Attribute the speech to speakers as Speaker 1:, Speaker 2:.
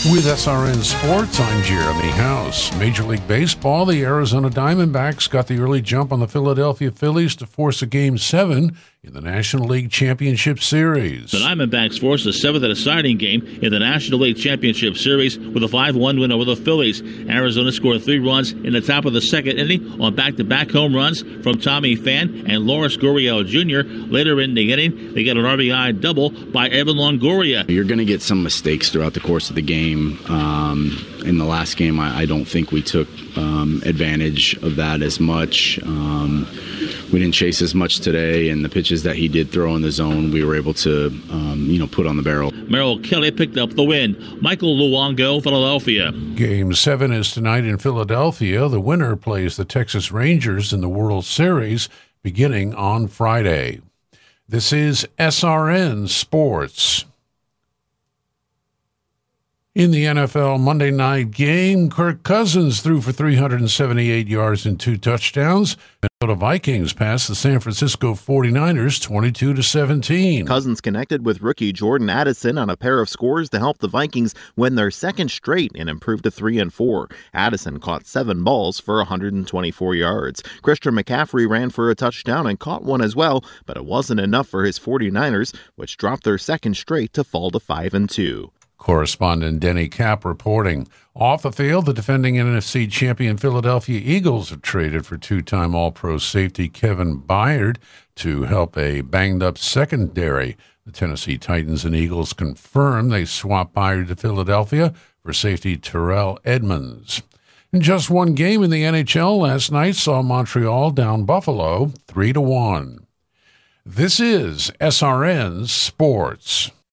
Speaker 1: With SRN Sports, I'm Jeremy House. Major League Baseball, the Arizona Diamondbacks got the early jump on the Philadelphia Phillies to force a Game 7 in the National League Championship Series.
Speaker 2: The Diamondbacks forced a seventh deciding game in the National League Championship Series with a 5-1 win over the Phillies. Arizona scored 3 runs in the top of the second inning on back-to-back home runs from Tommy Pham and Lourdes Gurriel Jr. Later in the inning, they got an RBI double by Evan Longoria.
Speaker 3: You're going to get some mistakes throughout the course of the game. In the last game, I don't think we took advantage of that as much. We didn't chase as much today, and the pitches that he did throw in the zone, we were able to, put on the barrel.
Speaker 2: Merrill Kelly picked up the win. Michael Luongo, Philadelphia.
Speaker 1: Game 7 is tonight in Philadelphia. The winner plays the Texas Rangers in the World Series beginning on Friday. This is SRN Sports. In the NFL Monday night game, Kirk Cousins threw for 378 yards and 2 touchdowns. Minnesota Vikings passed the San Francisco 49ers 22-17.
Speaker 4: Cousins connected with rookie Jordan Addison on a pair of scores to help the Vikings win their second straight and improve to 3-4. Addison caught 7 balls for 124 yards. Christian McCaffrey ran for a touchdown and caught one as well, but it wasn't enough for his 49ers, which dropped their second straight to fall to 5-2.
Speaker 1: Correspondent Denny Kapp reporting. Off the field, the defending NFC champion Philadelphia Eagles have traded for 2-time All-Pro safety Kevin Byard to help a banged-up secondary. The Tennessee Titans and Eagles confirm they swapped Byard to Philadelphia for safety Terrell Edmonds. In just one game in the NHL last night saw Montreal down Buffalo 3-1. This is SRN Sports.